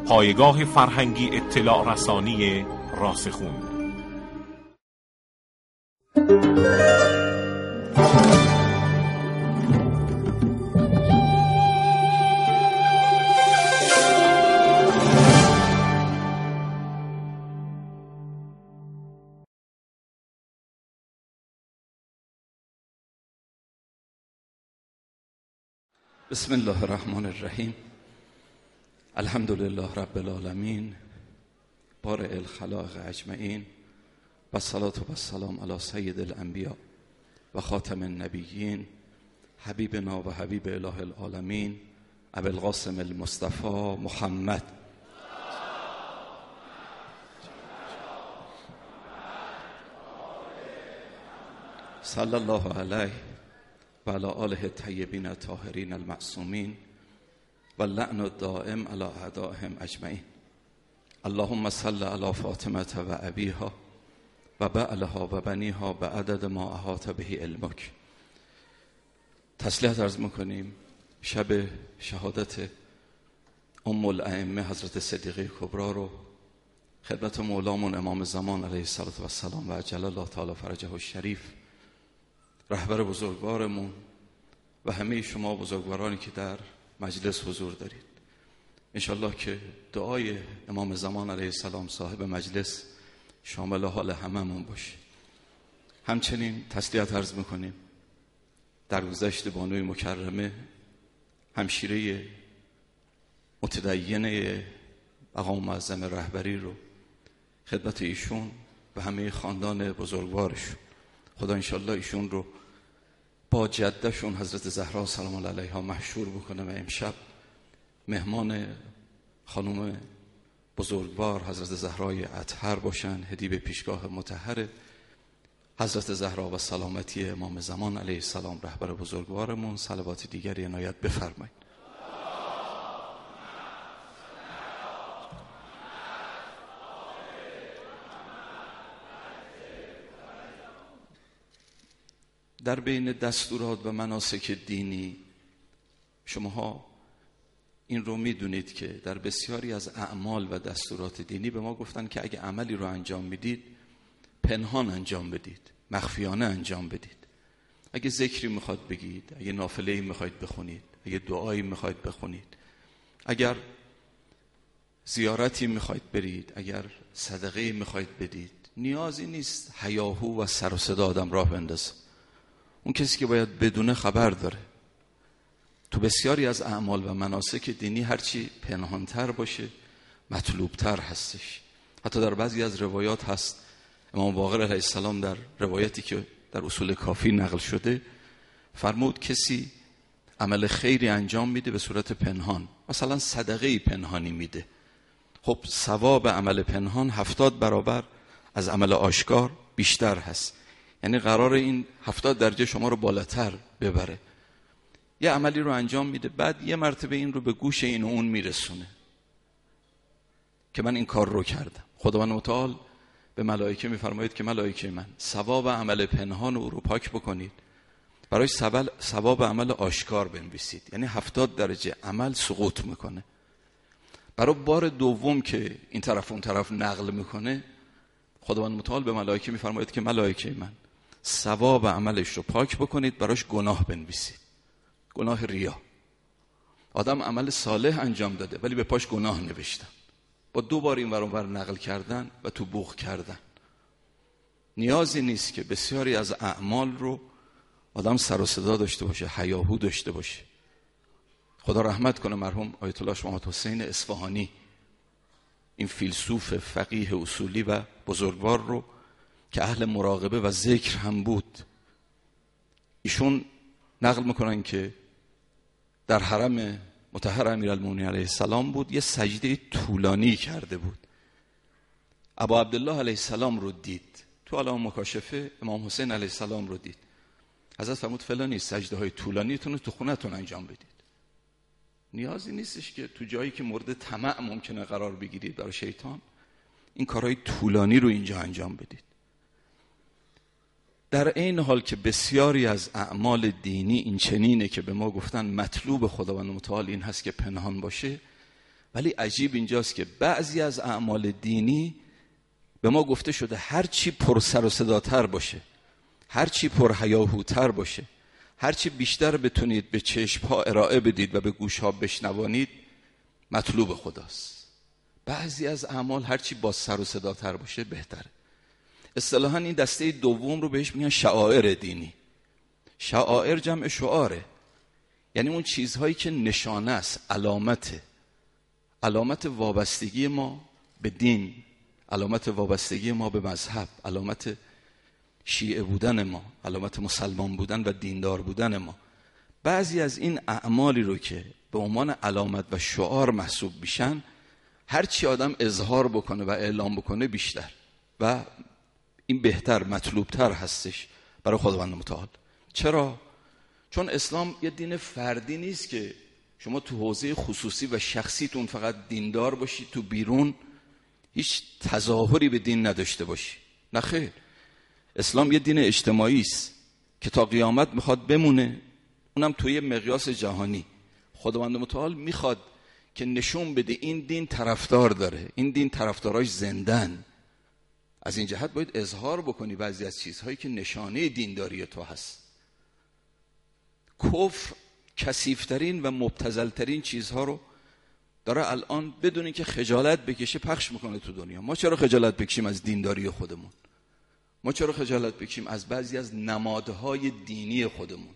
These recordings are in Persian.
پایگاه فرهنگی اطلاع رسانی راسخون. بسم الله الرحمن الرحیم. الحمد لله رب العالمین، بارئ الخلائق اجمعین، و الصلاة و السلام علی سید الانبیاء و خاتم النبیین، حبیبنا و حبیب اله العالمین، ابی القاسم المصطفى محمد. صلی الله علیه و علی آله الطیبین الطاهرین المعصومین و اللعن الدائم علی اعدائهم اجمعین. اللهم صل علی فاطمه و ابیها و بعلها و بنیها بعدد ما احاط به علمک. تسلیت عرض میکنیم شب شهادت ام الائمه حضرت صدیقه کبری رو خدمت مولامون امام زمان علیه السلام و عجل الله تعالی فرجه الشریف، رهبر بزرگوارمون و همه شما بزرگوارانی که در مجلس حضور دارید. انشالله که دعای امام زمان علیه السلام صاحب مجلس شامل حال هممون باشه. همچنین تسلیت عرض میکنیم در گذشت بانوی مکرمه، همشیره متدینه مقام معظم رهبری رو خدمت ایشون و همه خاندان بزرگوارشون، خدا انشالله ایشون رو با جدشون حضرت زهرا سلام الله علیها محشور بکنه و امشب مهمان خانم بزرگوار حضرت زهرای اطهر باشن، هدیه به پیشگاه مطهر حضرت زهرا و سلامتی امام زمان علیه السلام رهبر بزرگوارمون. صلوات دیگری عنایت بفرمایید. در بین دستورات و مناسک دینی شماها این رو میدونید که در بسیاری از اعمال و دستورات دینی به ما گفتن که اگه عملی رو انجام میدید پنهان انجام بدید، مخفیانه انجام بدید. اگه ذکری میخواد بگید، اگه نافله‌ای میخواید بخونید، اگه دعایی میخواید بخونید، اگر زیارتی میخواید برید، اگر صدقه‌ای میخواید بدید، نیازی نیست هیاهو و سر و صدا آدم راه بندازه. اون کسی که باید بدونه خبر داره. تو بسیاری از اعمال و مناسک دینی هرچی پنهانتر باشه مطلوبتر هستش. حتی در بعضی از روایات هست، امام باقر علیه السلام در روایتی که در اصول کافی نقل شده فرمود کسی عمل خیری انجام میده به صورت پنهان، مثلا صدقه پنهانی میده، خب ثواب عمل پنهان 70 برابر از عمل آشکار بیشتر هست. یعنی قرار این 70 درجه شما رو بالاتر ببره. یه عملی رو انجام میده، بعد یه مرتبه این رو به گوش این و اون میرسونه که من این کار رو کردم. خداوند متعال به ملائکه میفرماید که ملائکه من ثواب عمل پنهان او رو پاک بکنید، برای ثواب عمل آشکار بنویسید. یعنی 70 درجه عمل سقوط میکنه. برای بار دوم که این طرف اون طرف نقل میکنه، خداوند متعال به ملائکه میفرماید که ملائکه من ثواب عملش رو پاک بکنید، براش گناه بنویسید. گناه ریا. آدم عمل صالح انجام داده ولی به پاش گناه نوشتن، با 2 بار این ور اون ور نقل کردن و تو بوق کردن. نیازی نیست که بسیاری از اعمال رو آدم سر و صدا داشته باشه، هیاهو داشته باشه. خدا رحمت کنه مرحوم آیت الله شماعت حسین اصفهانی، این فیلسوف فقیه اصولی و بزرگوار رو که اهل مراقبه و ذکر هم بود، ایشون نقل میکنن که در حرم مطهر امیرالمومنین علیه السلام بود، یه سجده طولانی کرده بود. ابا عبدالله علیه السلام رو دید، تو علامه مکاشفه امام حسین علیه السلام رو دید. حضرت فرمود فلانی سجده های طولانیتون رو تو خونتون انجام بدید. نیازی نیستش که تو جایی که مورد طمع ممکنه قرار بگیرید برای شیطان این کارهای طولانی رو اینجا انجام بدید. در این حال که بسیاری از اعمال دینی این چنینه که به ما گفتن مطلوب خداوند متعال این هست که پنهان باشه، ولی عجیب اینجاست که بعضی از اعمال دینی به ما گفته شده هر چی پر سر و صداتر باشه، هر چی پر هیاهوتر باشه، هر چی بیشتر بتونید به چشم‌ها ارائه بدید و به گوش‌ها بشنوانید، مطلوب خداست. بعضی از اعمال هر چی با سر و صداتر باشه بهتره. اصطلاحاً این دسته دوم رو بهش میگن شعائر دینی. شعائر جمع شعاره، یعنی اون چیزهایی که نشانه است، علامت وابستگی ما به دین، علامت وابستگی ما به مذهب، علامت شیعه بودن ما، علامت مسلمان بودن و دیندار بودن ما. بعضی از این اعمالی رو که به عنوان علامت و شعار محسوب میشن، هر چی آدم اظهار بکنه و اعلام بکنه بیشتر و این بهتر، مطلوبتر هستش برای خداوند متعال. چرا؟ چون اسلام یه دین فردی نیست که شما تو حوزه خصوصی و شخصیتون فقط دیندار باشی، تو بیرون هیچ تظاهری به دین نداشته باشی. نه خیر، اسلام یه دین اجتماعی است که تا قیامت میخواد بمونه، اونم توی مقیاس جهانی. خداوند متعال میخواد که نشون بده این دین طرفدار داره، این دین طرفداراش زندن. از این جهت باید اظهار بکنی بعضی از چیزهایی که نشانه دینداری تو هست. کفر کثیف‌ترین و مبتذل‌ترین چیزها رو داره الان بدون اینکه خجالت بکشه پخش میکنه تو دنیا. ما چرا خجالت بکشیم از دینداری خودمون؟ ما چرا خجالت بکشیم از بعضی از نمادهای دینی خودمون؟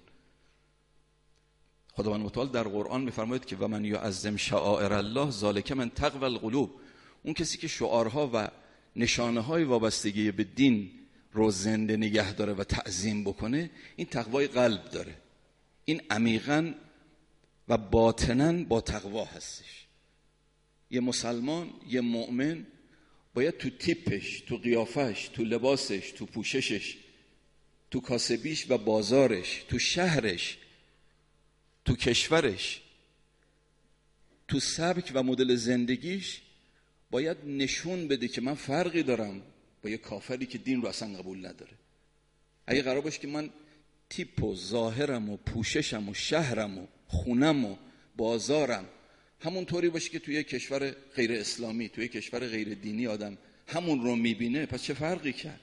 خداوند متعال در قرآن میفرماید که و من یعظم شعائر الله ذلک من تقوی القلوب. اون کسی که شعارها و نشانه‌های وابستگی به دین رو زنده نگه داره و تعظیم بکنه، این تقوای قلب داره، این عمیقاً و باطناً با تقوا هستش. یه مسلمان، یه مؤمن باید تو تیپش، تو قیافش، تو لباسش، تو پوششش، تو کاسبیش و بازارش، تو شهرش، تو کشورش، تو سبک و مدل زندگیش باید نشون بده که من فرقی دارم با یه کافری که دین رو اصلا قبول نداره. اگه قرار باشه که من تیپ و ظاهرم و پوششم و شهرم و خونم و بازارم همون طوری باشه که توی کشور غیر اسلامی، توی کشور غیر دینی آدم همون رو میبینه، پس چه فرقی کرد؟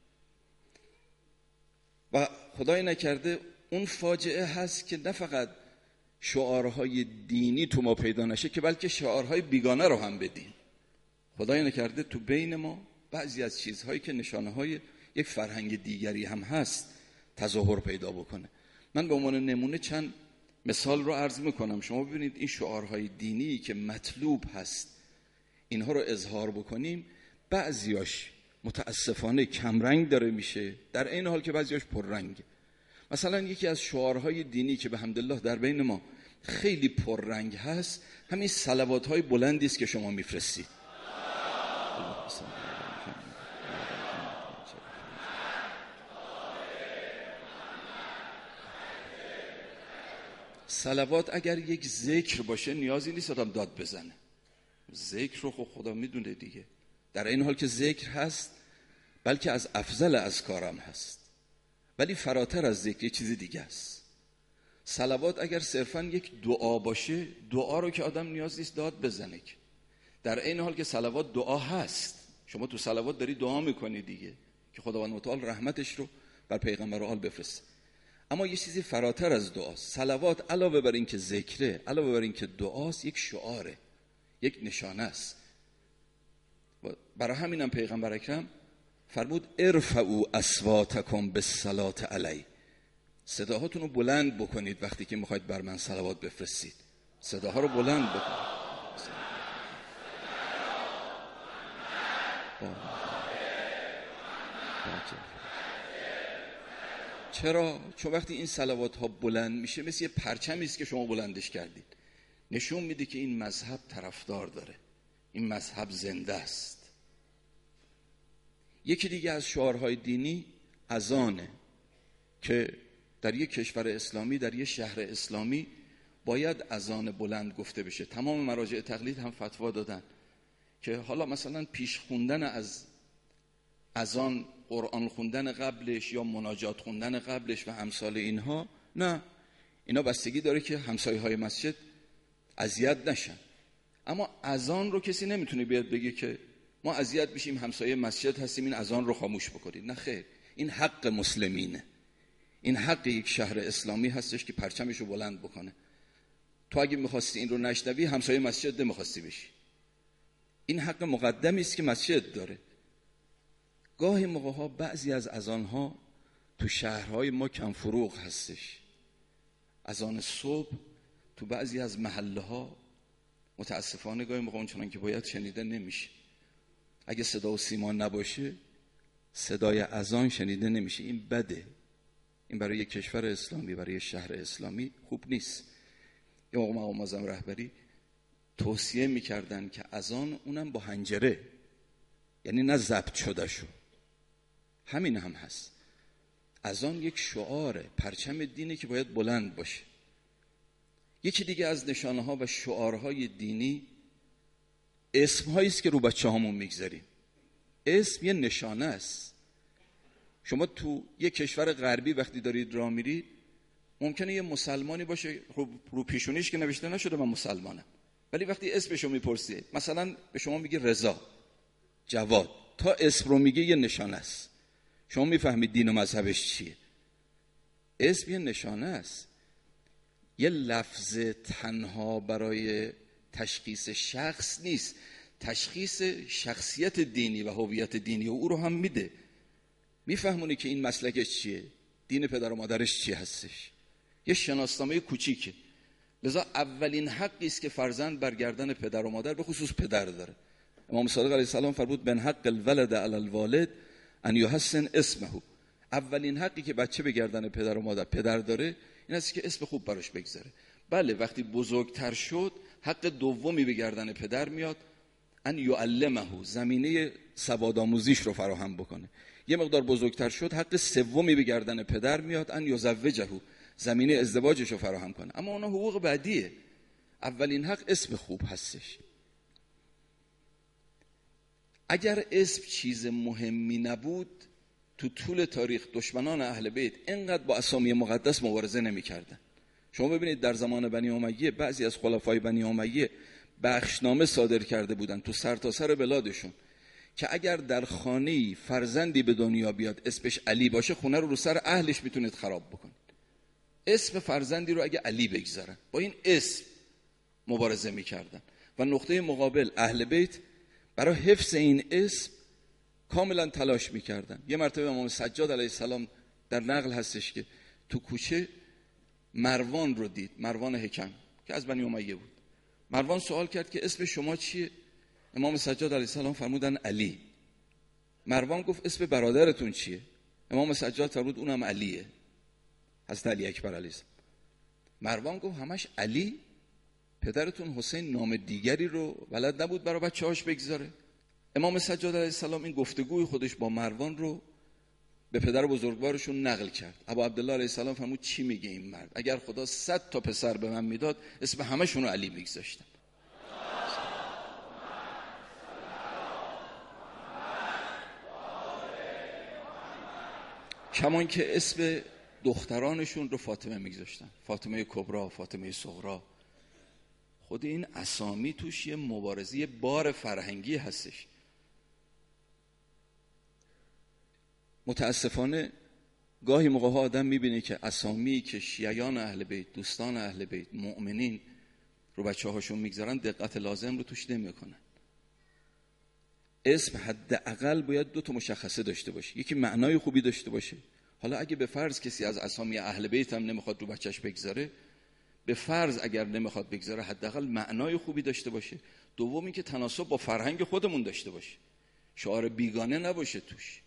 و خدای نکرده اون فاجعه هست که نه فقط شعارهای دینی تو ما پیدا نشه، که بلکه شعارهای بیگانه رو هم بدین. خدای نکرده تو بین ما بعضی از چیزهایی که نشانه‌های یک فرهنگ دیگری هم هست تظاهر پیدا بکنه. من به عنوان نمونه چند مثال رو عرض میکنم. شما ببینید این شعارهای دینی که مطلوب هست اینها رو اظهار بکنیم، بعضیاش متاسفانه کمرنگ داره میشه، در این حال که بعضیاش پررنگه. مثلا یکی از شعارهای دینی که به حمدالله در بین ما خیلی پررنگ هست، همین صلوات‌های بلندی است که شما میفرستید. صلوات اگر یک ذکر باشه نیازی نیست آدم داد بزنه. ذکر رو خدا میدونه دیگه. در این حال که ذکر هست، بلکه از افضل اذکارم هست، ولی فراتر از ذکر چیزی دیگه است. صلوات اگر صرفاً یک دعا باشه، دعا رو که آدم نیاز نیست داد بزنه. در این حال که صلوات دعا هست، شما تو صلوات داری دعا میکنی دیگه که خداوند متعال رحمتش رو بر پیغمبر و آل بفرسته. اما یه چیزی فراتر از دعاست. صلوات علاوه بر این که ذکره، علاوه بر این که دعاست، یک شعاره، یک نشانه است. برای همینم پیغمبر اکرم فرمود ارفعوا اصواتکم بالصلاة علی. صداهاتون رو بلند بکنید وقتی که میخواید بر من صلوات بفرستید. صداها رو بلند بکنید. چرا؟ چون وقتی این صلوات ها بلند میشه مثل یه پرچمی است که شما بلندش کردید، نشون میده که این مذهب طرفدار داره، این مذهب زنده است. یکی دیگه از شعارهای دینی اذانه که در یک کشور اسلامی، در یک شهر اسلامی باید اذان بلند گفته بشه. تمام مراجع تقلید هم فتوا دادن که حالا مثلا پیش خوندن از اذان، قرآن خوندن قبلش یا مناجات خوندن قبلش و امثال اینها، نه، اینا بستگی داره که همسایه‌های مسجد اذیت نشن. اما اذان رو کسی نمیتونه بیاد بگه که ما اذیت میشیم، همسایه مسجد هستیم، این اذان رو خاموش بکنید. نه خیر، این حق مسلمینه، این حق یک شهر اسلامی هستش که پرچمش رو بلند بکنه. تو اگه میخواستی این رو نشنوی، همسایه مسجد نمیخواستی بشی. این حق مقدمی است که مسجد داره. گاهی موقع‌ها بعضی از اذان‌ها تو شهرهای ما کم فروغ هستش. اذان صبح تو بعضی از محله‌ها متاسفانه گاهی موقع اونچنان که باید شنیده نمیشه. اگه صدا و سیما نباشه، صدای اذان شنیده نمیشه. این بده. این برای یک کشور اسلامی، برای شهر اسلامی خوب نیست. یه موقع مقام معظم رهبری توصیه میکردن که اذان اونم با حنجره، یعنی نه ضبط شده شو. همین هم هست. اذان یک شعاره، پرچم دینی که باید بلند باشه. یکی دیگه از نشانه ها و شعارهای دینی اسم هایی است که رو بچه هامون میگذاریم. اسم یه نشانه است. شما تو یه کشور غربی وقتی دارید راه میرید، ممکنه یه مسلمانی باشه رو پیشونیش که نوشته نشده من مسلمانم، ولی وقتی اسمشو میپرسی، مثلا به شما میگه رضا، جواد، تا اسم رو میگه یه نشانه است. شما میفهمید دین و مذهبش چیه. اسم یه نشانه است. یه لفظ تنها برای تشخیص شخص نیست، تشخیص شخصیت دینی و هویت دینی او رو هم میده. میفهمونی که این مسلکش چیه، دین پدر و مادرش چی هستش. یه شناسنامه کوچیکه. لذا اولین حقی است که فرزند برگردن پدر و مادر، به خصوص پدر، داره. امام صادق علیه السلام فرمود من حق الولد علی الوالد ان یحسن اسمه. اولین حقی که بچه به گردن پدر و مادر پدر داره این است که اسم خوب براش بگذاره. بله، وقتی بزرگتر شد حق دومی به گردن پدر میاد، ان یعلمه، زمینه سوادآموزیش رو فراهم بکنه. یه مقدار بزرگتر شد حق سومی به گردن پدر میاد، ان یزوجه، زمینه ازدواجش رو فراهم کنه. اما اونا حقوق بعدیه. اولین حق اسم خوب هستش. اگر اسم چیز مهمی نبود، تو طول تاریخ دشمنان اهل بیت اینقدر با اسامی مقدس مبارزه نمی‌کردن. شما ببینید در زمان بنی امیه بعضی از خلفای بنی امیه بخشنامه صادر کرده بودن تو سرتاسر بلادشون که اگر در خانه‌ای فرزندی به دنیا بیاد اسمش علی باشه، خونه رو سر اهلش میتونید خراب بکنید. اسم فرزندی رو اگه علی بگذارن، با این اسم مبارزه میکردن. و نقطه مقابل اهل بیت برای حفظ این اسم کاملا تلاش میکردن. یه مرتبه امام سجاد علیه السلام در نقل هستش که تو کوچه مروان رو دید، مروان حکم که از بنی امیه بود. مروان سوال کرد که اسم شما چیه؟ امام سجاد علیه السلام فرمودن علی. مروان گفت اسم برادرتون چیه؟ امام سجاد فرمود اونم علیه، حضرت علی اکبر علیه السلام. مروان گفت همش علی؟ پدرتون حسین نام دیگری رو بلد نبود برای بچه‌هاش بگذاره؟ امام سجاد علیه السلام این گفتگوی خودش با مروان رو به پدر بزرگوارشون نقل کرد. ابا عبدالله علیه السلام فرمود چی میگه این مرد؟ اگر خدا 100 تا پسر به من میداد اسم همشون رو علی میگذاشتم. کمان که اسم دخترانشون رو فاطمه میگذاشتن، فاطمه کبرا، فاطمه صغرا. خود این اسامی توش یه مبارزه بار فرهنگی هستش. متاسفانه گاهی موقع آدم میبینه که اسامی که شیعیان اهل بیت، دوستان اهل بیت، مؤمنین رو بچه هاشون میگذارن دقت لازم رو توش نمیکنن. اسم حداقل باید 2 تا مشخصه داشته باشه. یکی معنای خوبی داشته باشه. حالا اگه به فرض کسی از اسامی اهل بیت هم نمیخواد رو بچهش بگذاره، به فرض اگر نمیخواد بگذاره حداقل معنای خوبی داشته باشه. دومی که تناسب با فرهنگ خودمون داشته باشه، شعار بیگانه نباشه توش.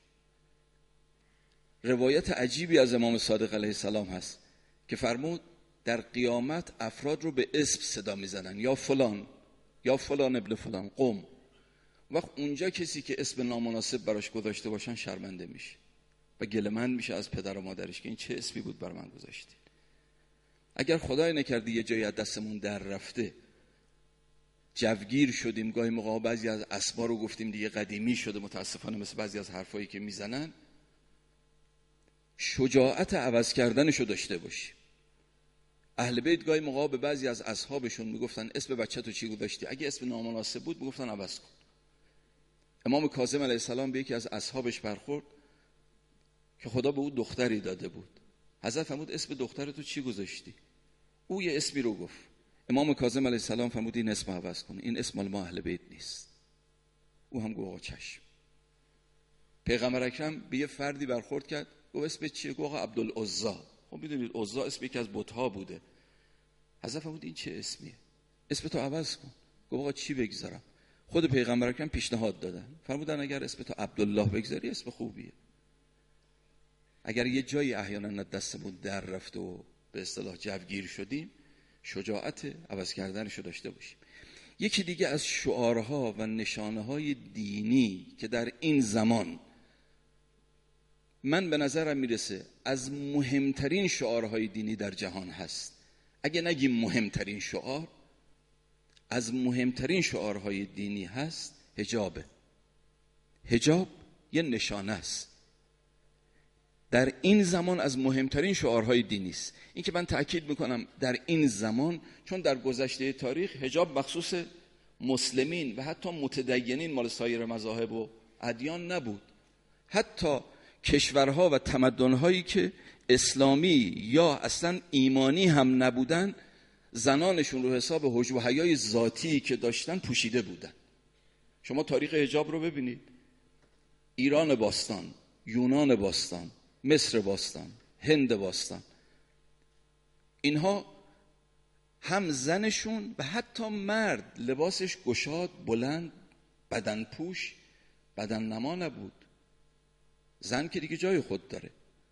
روایت عجیبی از امام صادق علیه السلام هست که فرمود در قیامت افراد رو به اسم صدا میزنن، یا فلان، یا فلان ابن فلان، قم. وقت اونجا کسی که اسم نامناسب براش گذاشته باشن شرمنده میشه و گله‌مند میشه از پدر و مادرش که این چه اسمی بود بر من گذاشتید. اگر خدای نکرده یه جایی از دستمون در رفته، جوگیر شدیم، گاهی موقع بعضی از اسما رو گفتیم دیگه قدیمی شده، متاسفانه مثل بعضی از حرفایی که میزنن، شجاعت عوض کردنشو داشته باشی. اهل بیت گاهی موقع به بعضی از اصحابشون میگفتن اسم بچه‌تو چی گذاشتی؟ اگه اسم نامناسب بود میگفتن عوض کن. امام کاظم علیه السلام به یکی از اصحابش برخورد که خدا به او دختری داده بود. حضرت فرمود اسم دخترتو چی گذاشتی؟ او یه اسمی رو گفت. امام کاظم علیه السلام فرمود این اسم عوض کن، این اسم مال ما اهل بیت نیست. او هم گفت آقا چشم. پیغمبر اکرم به یه فردی برخورد کرد، گفت اسم چیه؟ گفت آقا عبدالعزی. خب میدونید عزی اسم یکی از بت‌ها بوده. حضرت فرمود این چه اسمیه؟ اسمتو عوض کن. گفت آقا چی بگذارم؟ خود پیغمبر اکرم پیشنهاد دادن، فرمودن اگر اسمتو عبدالله بگذاری اسم خوبیه. اگر یه جایی احیانا دستمون در رفت و به اصطلاح جوگیر شدیم، شجاعت عوض کردنشو داشته باشیم. یکی دیگه از شعارها و نشانه‌های دینی که در این زمان من به نظرم میرسه از مهمترین شعارهای دینی در جهان هست، اگه نگیم مهمترین شعار، از مهمترین شعارهای دینی هست حجابه. حجاب یه نشانه است در این زمان از مهمترین شعارهای دینی است. این که من تأکید میکنم در این زمان، چون در گذشته تاریخ حجاب مخصوص مسلمین و حتی متدینین مال سایر مذاهب و ادیان نبود. حتی کشورها و تمدنهایی که اسلامی یا اصلا ایمانی هم نبودن، زنانشون رو حساب حجب و حیای ذاتی که داشتن پوشیده بودن. شما تاریخ حجاب رو ببینید، ایران باستان، یونان باستان، مصر باستان، هند باستان، اینها هم زنشون و حتی مرد لباسش گشاد، بلند، بدن پوش، بدن نما نبود. زن که دیگه جای خود داره.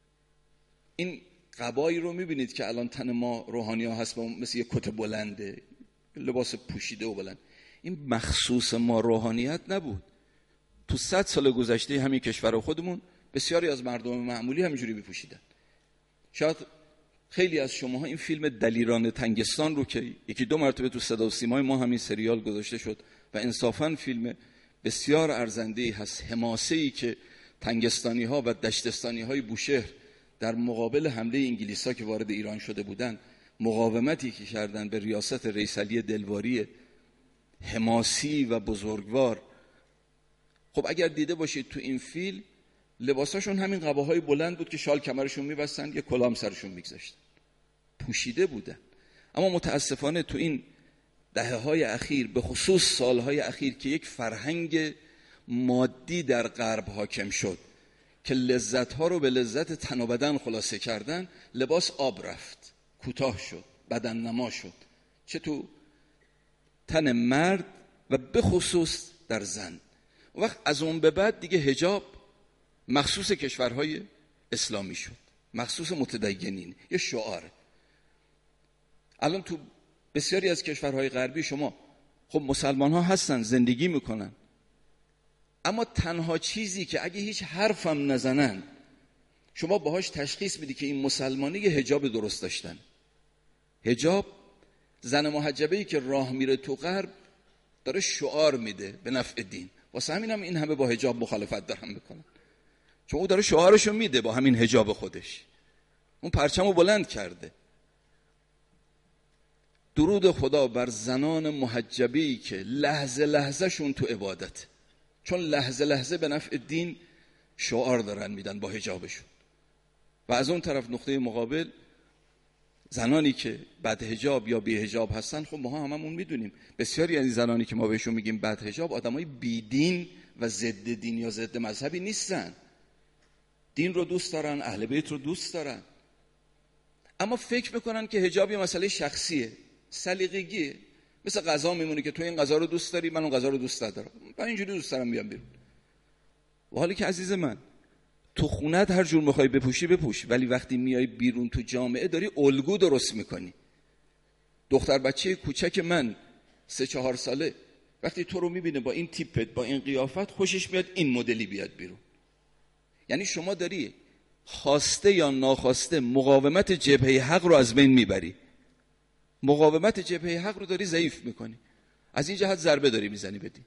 این قبایی رو میبینید که الان تن ما روحانی ها هست مثل یه کت بلنده، لباس پوشیده و بلند. این مخصوص ما روحانیت نبود. تو 100 سال گذشته همین کشور خودمون بسیاری از مردم معمولی همینجوری بپوشیدن. شاید خیلی از شماها این فیلم دلیران تنگستان رو که یکی دو مرتبه تو صدا و سیمای ما همین سریال گذاشته شد و انصافاً فیلم بسیار ارزنده‌ای هست، حماسه‌ای که تنگستانی ها و دشتستانی های بوشهر در مقابل حمله انگلیس ها که وارد ایران شده بودن، مقاومتی که کردن به ریاست رئیس علی دلواری حماسی و بزرگوار. خب اگر دیده باشید تو این فیلم لباساشون همین قباهای بلند بود که شال کمرشون میبستن، یه کلام سرشون میگذاشتن، پوشیده بودن. اما متاسفانه تو این دهه‌های اخیر، به خصوص سالهای اخیر که یک فرهنگ مادی در غرب حاکم شد که لذت‌ها رو به لذت تن و بدن خلاصه کردن، لباس آب رفت، کوتاه شد، بدن نما شد، چه تو تن مرد و به خصوص در زن. وقت از اون به بعد دیگه حجاب مخصوص کشورهای اسلامی شد، مخصوص متدینین، یه شعاره. الان تو بسیاری از کشورهای غربی شما خب مسلمان ها هستن، زندگی میکنن، اما تنها چیزی که اگه هیچ حرفم نزنن شما باهاش تشخیص میدی که این مسلمانی یه حجاب درست داشتن. حجاب، زن محجبه‌ای که راه میره تو غرب داره شعار میده به نفع دین، واسه همین هم این همه با حجاب مخالفت دارن میکنن، چون او داره شعارشو میده با همین حجاب خودش، اون پرچمو بلند کرده. درود خدا بر زنان محجبه‌ای که لحظه لحظه شون تو عبادت، چون لحظه لحظه به نفع دین شعار دارن میدن با حجابشون. و از اون طرف نقطه مقابل زنانی که بد حجاب یا بی حجاب هستن، خب ما هممون میدونیم بسیاری از این زنانی که ما بهشون میگیم بد حجاب آدمای بی دین و ضد دین یا ضد مذهبی نیستن، دین رو دوست دارن، اهل بیت رو دوست دارن، اما فکر میکنن که حجاب یه مسئله شخصیه، سلیقگیه، مثل غذا میمونه که تو این غذا رو دوست داری، من اون غذا رو دوست ندارم، من اینجوری دوست دارم بیام بیرون. و حالی که عزیز من تو خونت هر جور میخوای بپوشی بپوش، ولی وقتی میای بیرون تو جامعه داری الگو درست میکنی. دختر بچه کوچک من 3-4 ساله وقتی تو رو میبینه با این تیپت، با این قیافت، خوشش میاد این مدلی بیاد بیرون. یعنی شما داری خواسته یا ناخواسته مقاومت جبهه حق رو از بین میبری، مقاومت جبهه حق رو داری ضعیف میکنی، از این جهت ضربه داری میزنی بدین.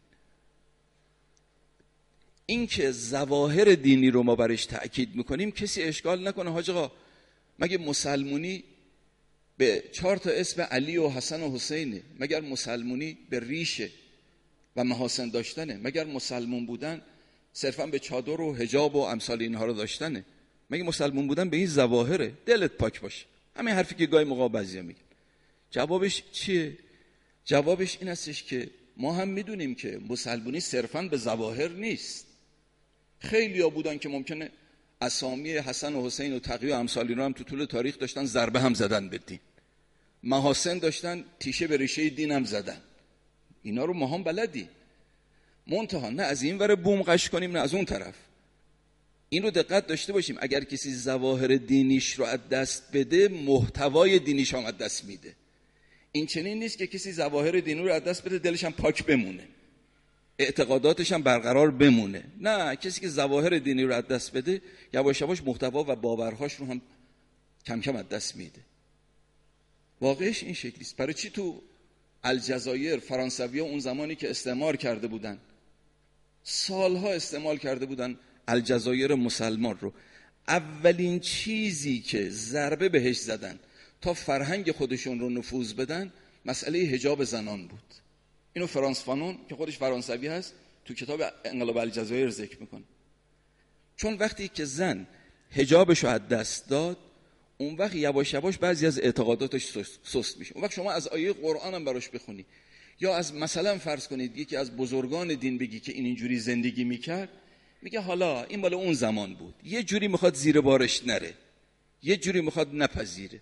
این که ظواهر دینی رو ما برش تأکید میکنیم، کسی اشکال نکنه حاج آقا مگه مسلمونی به 4 تا اسم علی و حسن و حسینه. مگر مسلمونی به ریشه و محاسن داشتنه؟ مگر مسلمون بودن صرفا به چادر و حجاب و امثال اینها رو داشتنه؟ مگه مسلمون بودن به این ظواهره؟ دلت پاک باشه. همین حرفی که گاهی موقع بعضیا میگن. جوابش چیه؟ جوابش این هستش که ما هم میدونیم که مسلمونی صرفا به ظواهر نیست. خیلیا بودن که ممکنه اسامی حسن و حسین و تقی و امثال اینا هم تو طول تاریخ داشتن ضربه هم زدن به دین، محاسن داشتن تیشه به ریشه دین هم زدن. اینا رو ما هم بلدی. منتها نه از این ور بوم قش کنیم نه از اون طرف. این رو دقت داشته باشیم، اگر کسی ظواهر دینیش رو از دست بده محتوای دینیش هم از دست میده. این چنین نیست که کسی ظواهر دینی رو از دست بده دلش هم پاک بمونه، اعتقاداتش هم برقرار بمونه. نه، کسی که ظواهر دینی رو از دست بده یواش یواش محتوا و باورهاش رو هم کم کم از دست میده. واقعش این شکلی است. برای چی تو الجزایر فرانسوی‌ها اون زمانی که استعمار کرده بودن، سالها استعمال کرده بودن الجزایر مسلمان رو، اولین چیزی که ضربه بهش زدن تا فرهنگ خودشون رو نفوذ بدن مسئله حجاب زنان بود. اینو فرانس فانون که خودش فرانسوی هست تو کتاب انقلاب الجزایر ذکر میکنه. چون وقتی که زن حجابش رو از دست داد، اون وقت یواش یواش بعضی از اعتقاداتش سست میشه. اون وقت شما از آیه قرآن هم براش بخونی یا از مثلا فرض کنید یکی از بزرگان دین بگی که این اینجوری زندگی میکرد، میگه حالا این مال اون زمان بود، یه جوری میخواد زیر بارش نره، یه جوری میخواد نپذیره.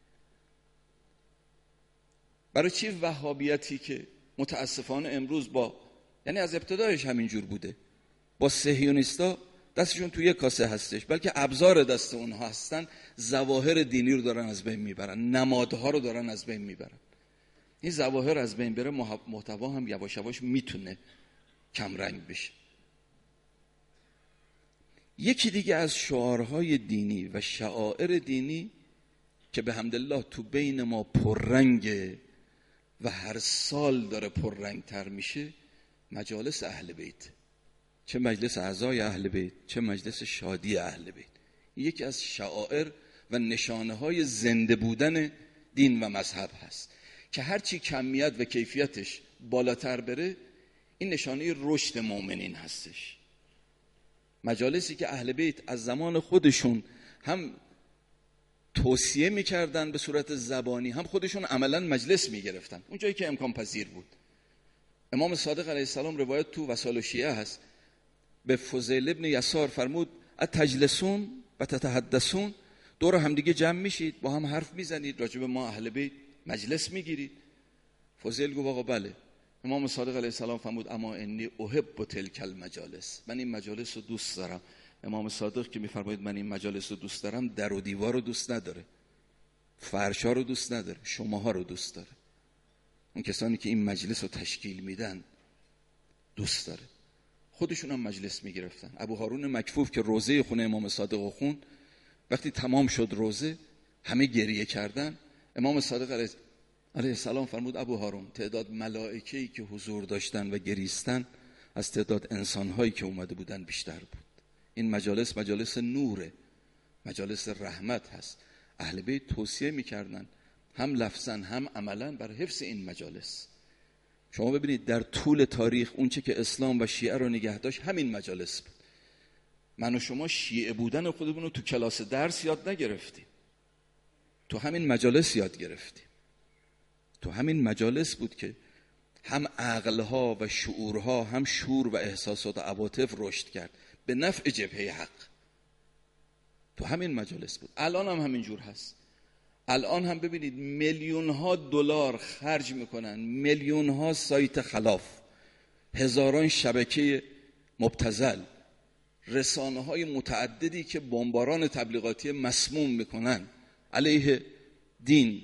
برای چی وهابیتی که متاسفانه امروز یعنی از ابتدایش همین جور بوده، با صهیونیستا دستشون توی کاسه هستش، بلکه ابزار دست اونها هستن، ظواهر دینی رو دارن از بین میبرن، نمادها رو دارن از بین میبرن. این ظواهر از بین بره محتوا هم یواش یواش میتونه کم رنگ بشه. یکی دیگه از شعارهای دینی و شعائر دینی که به حمدالله تو بین ما پررنگه و هر سال داره پررنگ تر میشه، مجالس اهل بیت، چه مجلس اعضای اهل بیت چه مجلس شادی اهل بیت. یکی از شعائر و نشانه های زنده بودن دین و مذهب هست که هرچی کمیت و کیفیتش بالاتر بره این نشانه رشد مؤمنین هستش. مجالسی که اهل بیت از زمان خودشون هم توصیه میکردن به صورت زبانی، هم خودشون عملا مجلس میگرفتن اون جایی که امکان پذیر بود. امام صادق علیه السلام روایت تو وسائل شیعه هست، به فضیل ابن یسار فرمود اتجلسون و تتحدثون، دور همدیگه جمع میشید با هم حرف میزنید راجع به ما اهل بیت مجلس میگیرید؟ فضیل گفت آقا بله. امام صادق علیه السلام فرمود اما انی احب تلک المجالس، من این مجالس رو دوست دارم. امام صادق که میفرماید من این مجالس رو دوست دارم، در و دیوار رو دوست نداره، فرشا رو دوست نداره، شماها رو دوست داره. اون کسانی که این مجلس رو تشکیل میدن دوست داره. خودشون هم مجلس میگرفتن. ابو هارون مکفوف که روزه خونه امام صادق رو خوند، وقتی تمام شد روزه همه گریه کردن، امام صادق علیه السلام فرمود ابو هارون تعداد ملائکه‌ای که حضور داشتن و گریستن از تعداد انسان‌هایی که اومده بودن بیشتر بود. این مجالس مجالس نوره، مجالس رحمت هست. اهل بیت توصیه میکردن هم لفظاً هم عملاً بر حفظ این مجالس. شما ببینید در طول تاریخ اونچه که اسلام و شیعه رو نگه داشت همین مجالس بود. من و شما شیعه بودن خودمون رو تو کلاس درس یاد نگرفتیم، تو همین مجالس یاد گرفتیم. تو همین مجالس بود که هم عقلها و شعورها، هم شور و احساسات و عواطف رشد کرد به نفع جبهه حق. تو همین مجالس بود. الان هم همین جور هست. الان هم ببینید میلیون ها دلار خرج میکنن، میلیون ها سایت خلاف، هزاران شبکه مبتذل، رسانه های متعددی که بمباران تبلیغاتی مسموم میکنن علیه دین،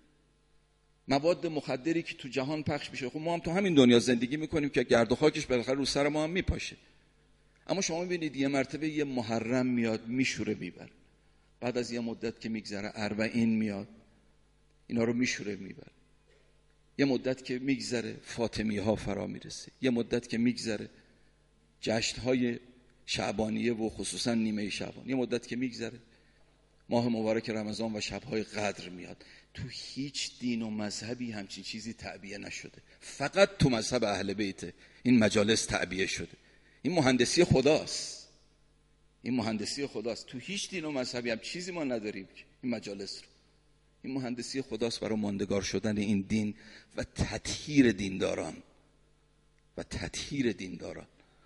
مواد مخدری که تو جهان پخش میشه. خب ما هم تو همین دنیا زندگی میکنیم که گرد و خاکش بالاخره رو سر ما هم میپاشه. اما شما میبینید یه مرتبه یه محرم میاد میشوره میبره، بعد از یه مدت که میگذره اربعین میاد اینا رو میشوره میبره، یه مدت که میگذره فاطمی ها فرا میرسه، یه مدت که میگذره جشن های شعبانیه و خصوصا نیمه شعبان، یه مدت که میگذره ماه مبارک رمضان و شبهای قدر میاد. تو هیچ دین و مذهبی همچین چیزی تعبیه نشده، فقط تو مذهب اهل بیت این مجالس تعبیه شده. این مهندسی خداست، این مهندسی خداست. تو هیچ دین و مذهبی هم چیزی ما نداریم این مجالس رو. این مهندسی خداست برای ماندگار شدن این دین و تطهیر دینداران و تطهیر دینداران.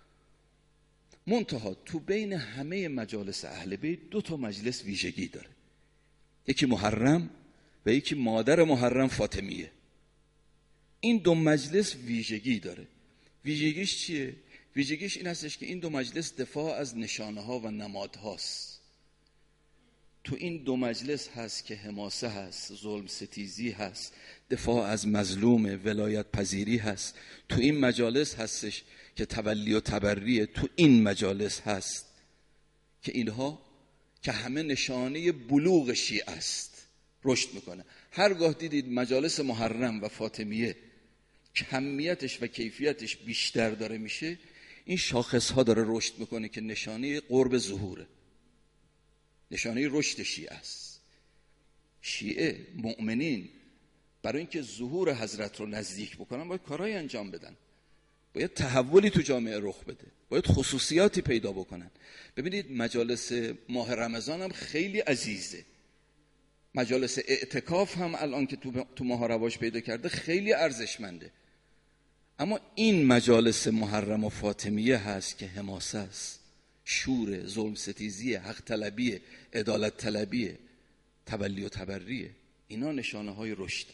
منتها تو بین همه مجالس اهل بیت 2 مجلس ویژگی داره، یکی محرم و یکی مادر محرم فاطمیه. این 2 مجلس ویژگی داره. ویژگیش چیه؟ ویژگیش این هستش که این 2 مجلس دفاع از نشانه ها و نمادهاست. تو این 2 مجلس هست که حماسه هست، ظلم ستیزی هست، دفاع از مظلوم، ولایت پذیری هست. تو این مجالس هستش که تولی و تبریه. تو این مجالس هست که اینها که همه نشانه بلوغ شیعه است رشد میکنه. هرگاه دیدید مجالس محرم و فاطمیه کمیتش و کیفیتش بیشتر داره میشه، این شاخص ها داره رشد میکنه که نشانه قرب ظهوره، نشانه رشد شیعه است. شیعه مؤمنین برای اینکه ظهور حضرت رو نزدیک بکنن باید کارهای انجام بدن، باید تحولی تو جامعه رخ بده، باید خصوصیاتی پیدا بکنن. ببینید مجالس ماه رمضان هم خیلی عزیزه، مجالس اعتکاف هم الان که تو ماه رواج پیدا کرده خیلی ارزشمنده. اما این مجالس محرم و فاطمیه هست که حماسه است، شور، ظلم ستیزی، حق طلبیه، عدالت طلبیه، تولی و تبریه. اینا نشانه های رشد.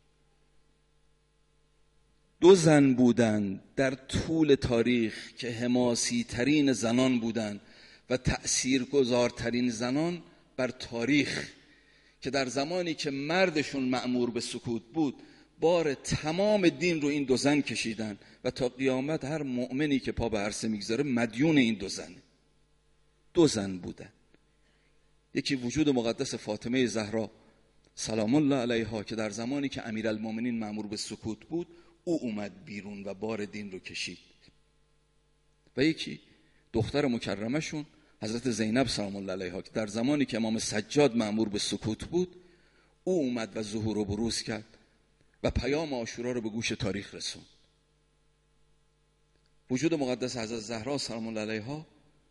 2 زن بودند در طول تاریخ که حماسی ترین زنان بودند و تأثیرگذارترین زنان بر تاریخ، که در زمانی که مردشون مأمور به سکوت بود بار تمام دین رو این 2 زن کشیدن و تا قیامت هر مؤمنی که پا به عرصه میگذاره مدیون این 2 زنه. 2 زن بودن. یکی وجود مقدس فاطمه زهرا سلام الله علیها که در زمانی که امیرالمومنین مأمور به سکوت بود او اومد بیرون و بار دین رو کشید. و یکی دختر مکرمشون حضرت زینب سلام الله علیها که در زمانی که امام سجاد مأمور به سکوت بود او اومد و ظهور و بروز کرد و پیام عاشورا رو به گوش تاریخ رسوند. وجود مقدس حضرت زهرا سلام الله علیها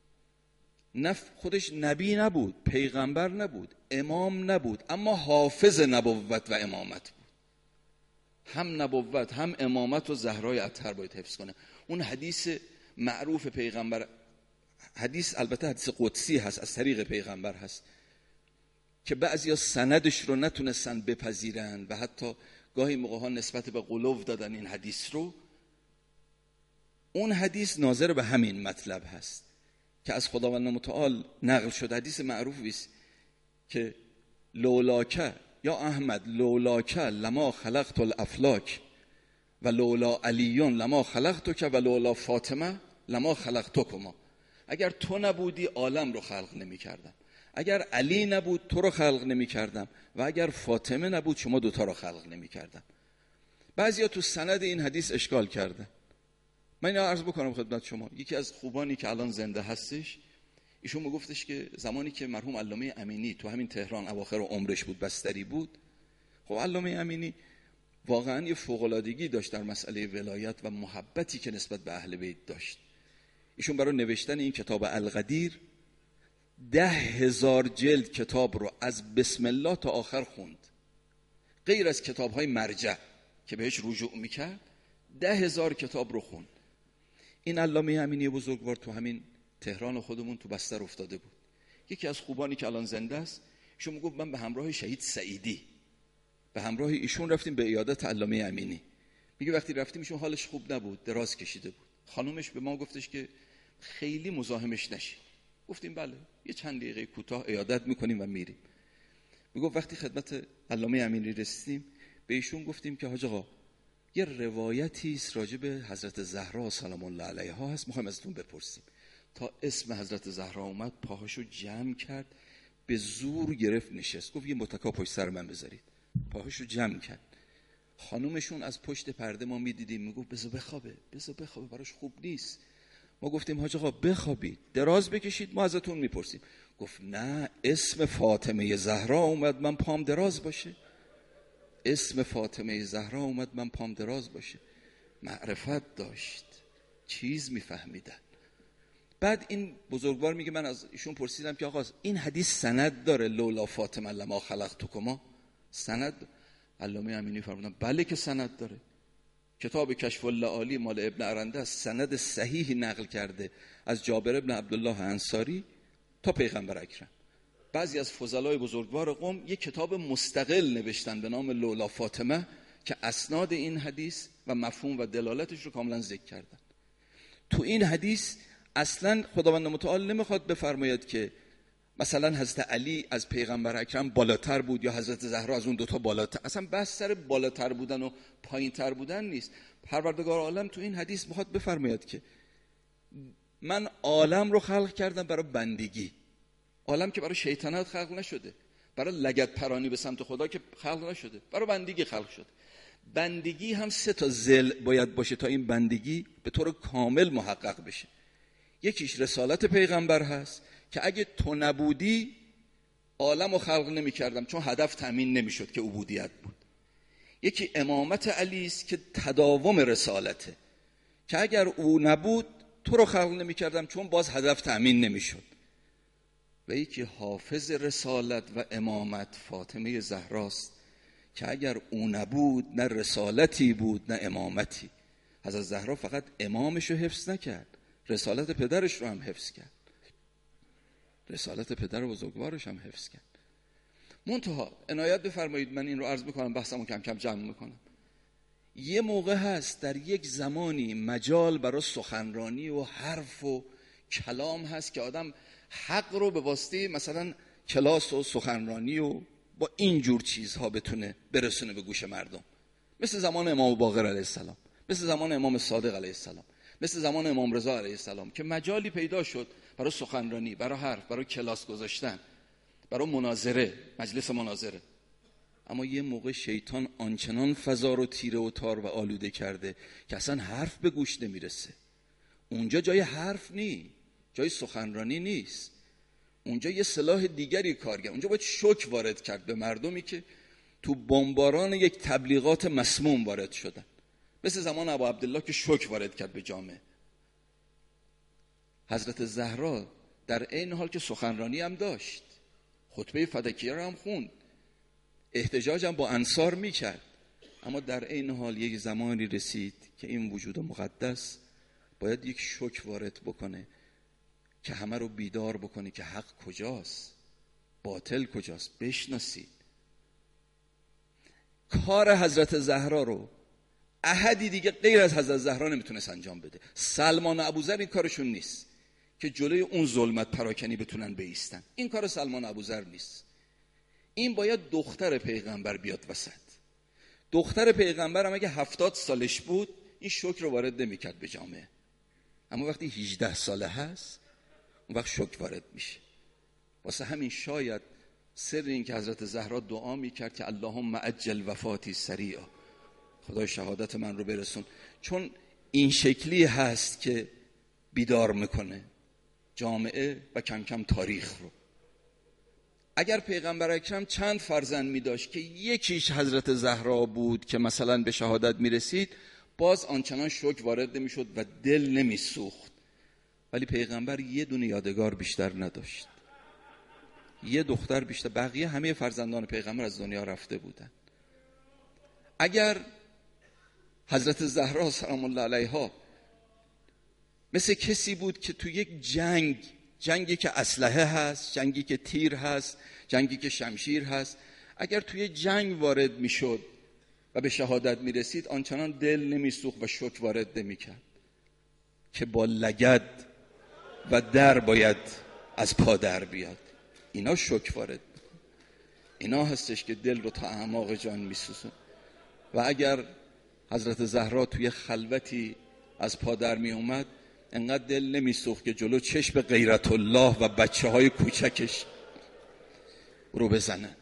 خودش نبی نبود، پیغمبر نبود، امام نبود، اما حافظ نبوت و امامت بود. هم نبوت هم امامت و زهرای اطهر باید حفظ کنه. اون حدیث معروف پیغمبر، حدیث البته حدیث قدسی هست، از طریق پیغمبر هست که بعضیا سندش رو نتونستن بپذیرن و حتی گاهی موقع ها نسبت به غلو دادن این حدیث رو. اون حدیث ناظر به همین مطلب هست که از خداوند متعال نقل شده. حدیث معروفی است که لولاک یا احمد لولاک لما خلقت الافلاک و لولا علیون لما خلقتک و لولا فاطمه لما خلقتکما. اگر تو نبودی عالم رو خلق نمی کردم، اگر علی نبود تو رو خلق نمی کردم و اگر فاطمه نبود شما 2 رو خلق نمی کردم. بعضیا تو سند این حدیث اشکال کردن. من اینو عرض بکنم خدمت شما. یکی از خوبانی که الان زنده هستش ایشون میگفتش که زمانی که مرحوم علامه امینی تو همین تهران اواخر عمرش بود، بستری بود، خب علامه امینی واقعا یه فوق‌العادگی داشت در مسئله ولایت و محبتی که نسبت به اهل بیت داشت. ایشون برای نوشتن این کتاب القدیر 10,000 جلد کتاب رو از بسم الله تا آخر خوند، غیر از کتاب‌های مرجع که بهش رجوع میکرد 10,000 کتاب رو خوند. این علامه امینی بزرگوار تو همین تهران خودمون تو بستر افتاده بود. یکی از خوبانی که الان زنده است ایشون میگفت من به همراه شهید سعیدی به همراه ایشون رفتیم به عیادت علامه امینی. میگه وقتی رفتیم ایشون حالش خوب نبود، دراز کشیده بود. خانومش به ما گفتش که خیلی مزاحمش نشی. گفتیم بله، یه چند دقیقه کوتاه عیادت میکنیم و میریم. میگفت وقتی خدمت علامه امینی رسیدیم به ایشون گفتیم که حاج آقا یه روایتی است راجع به حضرت زهرا سلام الله علیها هست، میخوایم ازتون بپرسیم. تا اسم حضرت زهرا اومد پاهاشو جمع کرد، به زور گرفت نشست. گفت یه متکا پشت سر من بذارید. پاهاشو جمع کرد. خانومشون از پشت پرده ما میدیدیم میگفت بذار بخوابه براش خوب نیست. ما گفتیم حاج آقا بخوابید، دراز بکشید، ما ازتون میپرسیم. گفت نه، اسم فاطمه زهرا اومد من پام دراز باشه. اسم فاطمه زهرا اومد من پام دراز باشه. معرفت داشت، چیز میفهمیدن. بعد این بزرگوار میگه من از ایشون پرسیدم که آقا این حدیث سند داره لولا فاطمه لما خلقتکما؟ سند؟ علامه امینی فرمودن بله که سند داره. کتاب کشف اللآلی مال ابن ارنده است، سند صحیحی نقل کرده از جابر ابن عبدالله انصاری تا پیغمبر اکرم. بعضی از فضلای بزرگوار قوم یک کتاب مستقل نوشتن به نام لولا فاطمه که اسناد این حدیث و مفهوم و دلالتش رو کاملا ذکر کردن. تو این حدیث اصلا خداوند متعال نمیخواد بفرماید که مثلا حضرت علی از پیغمبر اکرم بالاتر بود یا حضرت زهرا از اون دوتا بالاتر. اصلا بحث سر بالاتر بودن و پایین تر بودن نیست. پروردگار عالم تو این حدیث میخواد بفرماید که من عالم رو خلق کردم برای بندگی. عالم که برای شیطنت خلق نشده، برای لگد پرانی به سمت خدا که خلق نشده، برای بندگی خلق شده. بندگی هم 3 تا ذل باید باشه تا این بندگی به طور کامل محقق بشه. یکیش رسالت پیغمبر هست که اگه تو نبودی عالم رو خلق نمی کردم، چون هدف تامین نمی شد که عبودیت بود. یکی امامت علی است که تداوم رسالته، که اگر او نبود تو رو خلق نمی کردم، چون باز هدف تامین نمی شد. و یکی حافظ رسالت و امامت فاطمه زهراست که اگر او نبود نه رسالتی بود نه امامتی. حضرت زهرا فقط امامش رو حفظ نکرد، رسالت پدرش رو هم حفظ کرد، رسالت پدر بزرگوارش هم حفظ کرد. منتها عنایت بفرمایید، من این رو عرض میکنم، بحثمو کم کم جمع میکنم. یه موقع هست در یک زمانی مجال برای سخنرانی و حرف و کلام هست که آدم حق رو به واسطه مثلا کلاس و سخنرانی و با این جور چیزها بتونه برسونه به گوش مردم، مثل زمان امام باقر علیه السلام، مثل زمان امام صادق علیه السلام، مثل زمان امام رضا علیه السلام، که مجالی پیدا شد برای سخنرانی، برای حرف، برای کلاس گذاشتن، برای مناظره، مجلس مناظره. اما یه موقع شیطان آنچنان فضا رو تیره و تار و آلوده کرده که اصلا حرف به گوش نمیرسه. اونجا جای حرف نی، جای سخنرانی نیست، اونجا یه سلاح دیگری کارگر. اونجا باید شوک وارد کرد به مردمی که تو بمباران یک تبلیغات مسموم وارد شدن، مثل زمان ابو عبدالله که شوک وارد کرد به جامعه. حضرت زهرا در عین حال که سخنرانی هم داشت، خطبه فدکیه رو هم خوند، احتجاج هم با انصار میکرد، اما در عین حال یک زمانی رسید که این وجود مقدس باید یک شوک وارد بکنه که همه رو بیدار بکنه که حق کجاست، باطل کجاست، بشناسید. کار حضرت زهرا رو احدی دیگه غیر از حضرت زهرا نمیتونست انجام بده. سلمان و ابوذر این کارشون نیست که جلوی اون ظلمت پراکنی بتونن بایستن. این کار سلمان و ابوذر نیست. این باید دختر پیغمبر بیاد وسط. دختر پیغمبر هم اگه 70 سالش بود این شوک رو وارد نمیکرد به جامعه، اما وقتی 18 ساله هست اون وقت شوک وارد میشه. واسه همین شاید سر این که حضرت زهرا دعا میکرد که اللهم عجل وفاتی سریعا، خدای شهادت من رو برسون، چون این شکلی هست که بیدار میکنه جامعه و کم کم تاریخ رو. اگر پیغمبر اکرم چند فرزند میداشت که یکیش حضرت زهرا بود که مثلا به شهادت میرسید، باز آنچنان شوک وارد نمیشد و دل نمیسوخت. ولی پیغمبر یه دونه یادگار بیشتر نداشت، یه دختر بیشتر. بقیه همه فرزندان پیغمبر از دنیا رفته بودن. اگر حضرت زهرا سلام الله علیها مثل کسی بود که تو یک جنگی که اسلحه هست، جنگی که تیر هست، جنگی که شمشیر هست، اگر توی جنگ وارد میشد و به شهادت میرسید آنچنان دل نمیسوخت و شوک وارد نمیکرد که با لگد و در باید از پا در بیاد. اینا شوک وارد میکن، اینا هستش که دل رو تا اعماق جان میسوزن. و اگر حضرت زهرا توی خلوتی از پا در می اومد، انقدر دل نمیسوخت که جلو چشم غیرت الله و بچه های کوچکش رو بزنن.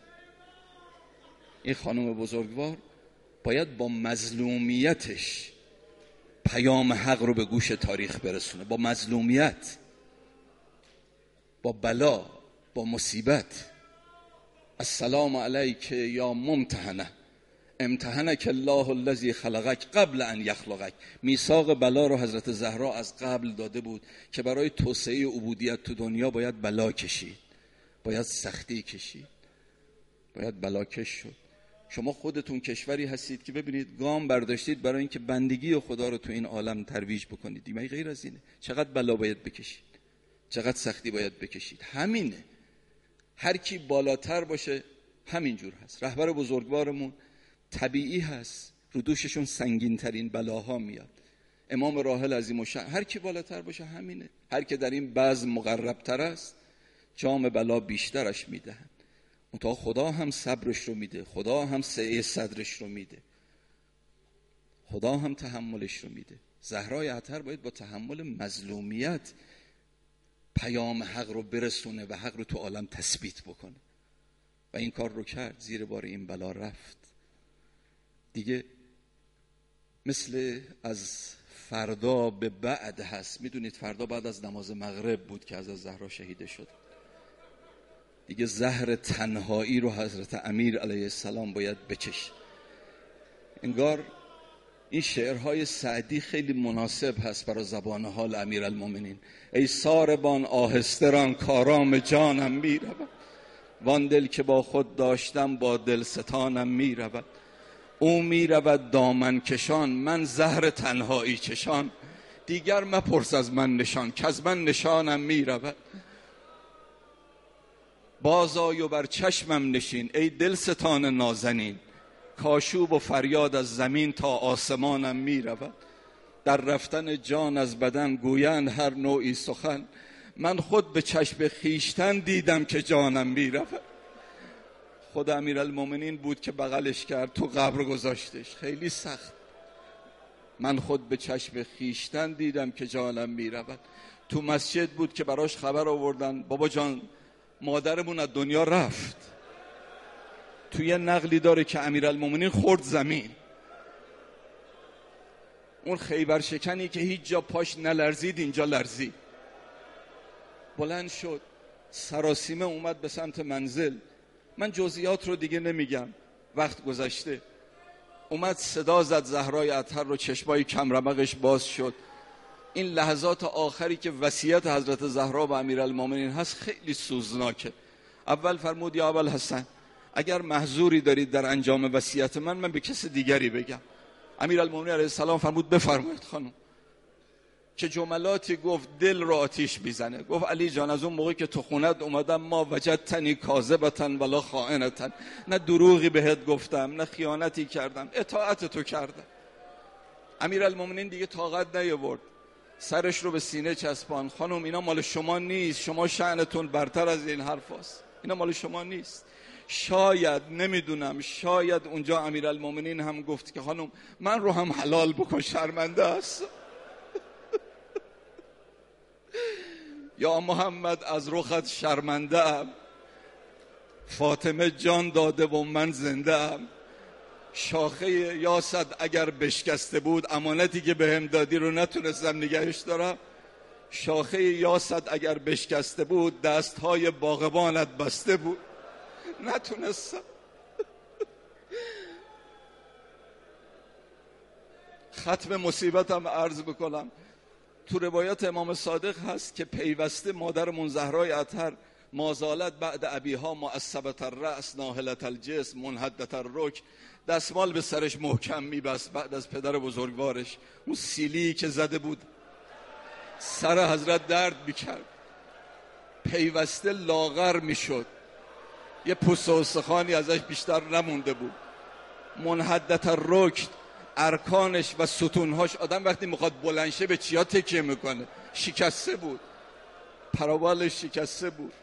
این خانم بزرگوار باید با مظلومیتش پیام حق رو به گوش تاریخ برسونه، با مظلومیت، با بلا، با مصیبت. السلام علیک یا ممتحنه امتحنک الله الذی خلقک قبل ان یخلقک. میثاق بلا رو حضرت زهرا از قبل داده بود که برای توسعه عبودیت تو دنیا باید بلا کشید، باید سختی کشید، باید بلا کش شد. شما خودتون کشوری هستید که ببینید گام برداشتید برای اینکه بندگی خدا رو تو این عالم ترویج بکنید، دیگه غیر از اینه. چقدر بلا باید بکشید، چقدر سختی باید بکشید. همینه. هر کی بالاتر باشه همینجور هست. رهبر بزرگوارمون طبیعی هست رو دوششون سنگین ترین بلاها میاد. امام راحل عظیم الشأن، هر کی بالاتر باشه همینه. هر کی در این بزم مقرب تر است جام بلا بیشترش میدهن. منتها خدا هم صبرش رو میده، خدا هم سعه صدرش رو میده، خدا هم تحملش رو میده. زهرای اطهر باید با تحمل مظلومیت پیام حق رو برسونه و حق رو تو عالم تثبیت بکنه و این کار رو کرد. زیر بار این بلا رفت. دیگه مثل از فردا به بعد هست. میدونید فردا بعد از نماز مغرب بود که از زهرا شهیده شد. دیگه زهر تنهایی رو حضرت امیر علیه السلام باید بچشه. انگار این شعرهای سعدی خیلی مناسب هست برای زبان حال امیرالمومنین. ای ساربان آهستران کارام جانم می رود، وان دل که با خود داشتم با دل ستانم می رود. او می رود دامن کشان من زهر تنهایی چشان، دیگر مپرس از من نشان که از من نشانم می رود. بازآی و بر چشمم نشین ای دل ستان نازنین، کاشوب و فریاد از زمین تا آسمانم می رود. در رفتن جان از بدن گویند هر نوعی سخن، من خود به چشم خیشتن دیدم که جانم می رود. خود امیرالمومنین بود که بغلش کرد تو قبر گذاشتش. خیلی سخت. من خود به چشم خیشتن دیدم که جانم می رود. تو مسجد بود که براش خبر آوردن بابا جان مادرمون از دنیا رفت. توی نقلی داره که امیرالمومنین خورد زمین. اون خیبر شکنی که هیچ جا پاش نلرزید اینجا لرزید. بلند شد سراسیمه اومد به سمت منزل. من جزئیات رو دیگه نمیگم، وقت گذشته. اومد صدا زد زهرای اطهر رو، چشمای کمرمقش باز شد. این لحظات آخری که وصیت حضرت زهرا و امیرالمومنین هست خیلی سوزناکه. اول فرمود یا ابوالحسن اگر محظوری دارید در انجام وصیت من به کس دیگری بگم. امیرالمومنین علیه السلام فرمود بفرمایید خانم. که جملاتی گفت دل رو آتیش میزنه. گفت علی جان از اون موقعی که تو خونت اومدم ما وجدتنی کاذبتن ولا خائنتن، نه دروغی بهت گفتم نه خیانتی کردم، اطاعت تو کردم. امیرالمومنین دیگه طاقت نیاورد، سرش رو به سینه چسبان. خانم اینا مال شما نیست، شما شأنتون برتر از این حرفاست، اینا مال شما نیست. شاید نمیدونم، شاید اونجا امیرالمومنین هم گفت که خانم من رو هم حلال بکن، شرمنده است. یا محمد از رخت شرمنده ام، فاطمه جان داده و من زنده ام. شاخه یاست اگر بشکسته بود، امانتی که بهم دادی رو نتونستم نگهش دارم. شاخه یاست اگر بشکسته بود، دستهای باغبانت بسته بود، نتونستم. ختم مصیبتم عرض بکنم. تو روایت امام صادق هست که پیوسته مادرمون زهرای اطهر مازالت بعد ابیها معصبت الرأس ناهلت الجسم منحدت الرک، دستمال به سرش محکم میبست بعد از پدر بزرگوارش. اون سیلی که زده بود سر حضرت درد میکرد، پیوسته لاغر میشد، یه پوست و استخوانی ازش بیشتر نمونده بود. منحدت الرک، ارکانش و ستونهاش، آدم وقتی میخواد بلنشه به چیا تکیه میکنه؟ شکسته بود، پروالش شکسته بود.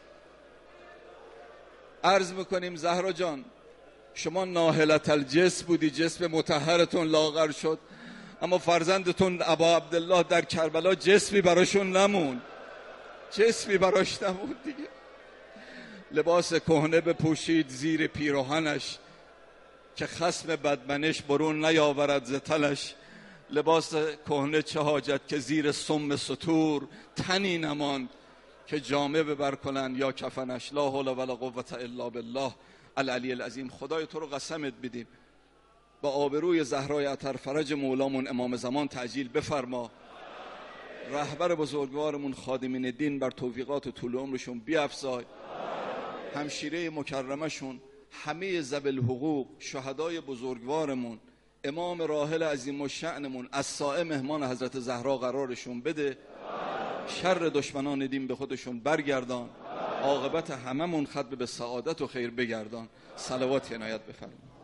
عرض میکنیم زهرا جان شما ناهلت الجسم بودی، جسم مطهرتون لاغر شد، اما فرزندتون ابا عبدالله در کربلا جسمی براشون نموند، جسمی براش نموند دیگه. لباس کهنه بپوشید زیر پیراهنش که خصم بدمنش برون نیاورد ز تلش. لباس کهنه چه حاجت که زیر سم ستور، تنی نماند که جامه ببر کنن یا کفنش. لا حول ولا قوة الا بالله العلی العظیم. خدای تو رو قسمت بدیم با آبروی زهرای اطهر فرج مولامون امام زمان تعجیل بفرما. رهبر بزرگوارمون خادمین دین بر توفیقات و طول عمرشون بیفزای. همشیره مکرمشون، همه ذوی الحقوق، شهدای بزرگوارمون، امام راحل عظیم الشأنمون از سایه مهمان حضرت زهرا قرارشون بده. شر دشمنان دین به خودشون برگردان. عاقبت هممون ختم به سعادت و خیر بگردان. صلوات عنایت بفرمایید.